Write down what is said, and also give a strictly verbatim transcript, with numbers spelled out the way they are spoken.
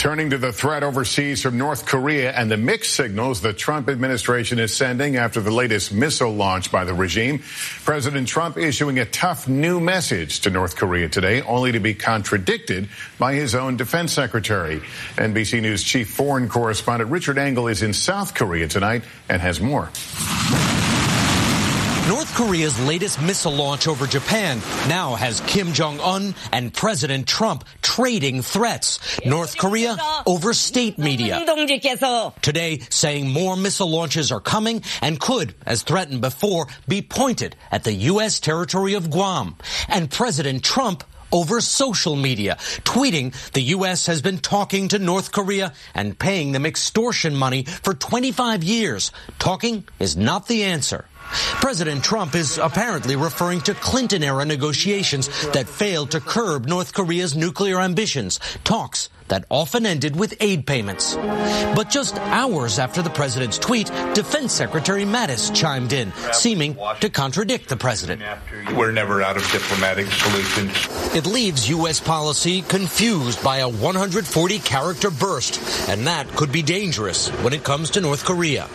Turning to the threat overseas from North Korea and the mixed signals the Trump administration is sending after the latest missile launch by the regime. President Trump issuing a tough new message to North Korea today, only to be contradicted by his own defense secretary. N B C News chief foreign correspondent Richard Engel is in South Korea tonight and has more. North Korea's latest missile launch over Japan now has Kim Jong-un and President Trump trading threats. North Korea over state media. Today saying more missile launches are coming and could, as threatened before, be pointed at the U S territory of Guam. And President Trump over social media, tweeting the U S has been talking to North Korea and paying them extortion money for twenty-five years. Talking is not the answer. President Trump is apparently referring to Clinton-era negotiations that failed to curb North Korea's nuclear ambitions, talks that often ended with aid payments. But just hours after the president's tweet, Defense Secretary Mattis chimed in, seeming to contradict the president. We're never out of diplomatic solutions. It leaves U S policy confused by a one hundred forty character burst, and that could be dangerous when it comes to North Korea.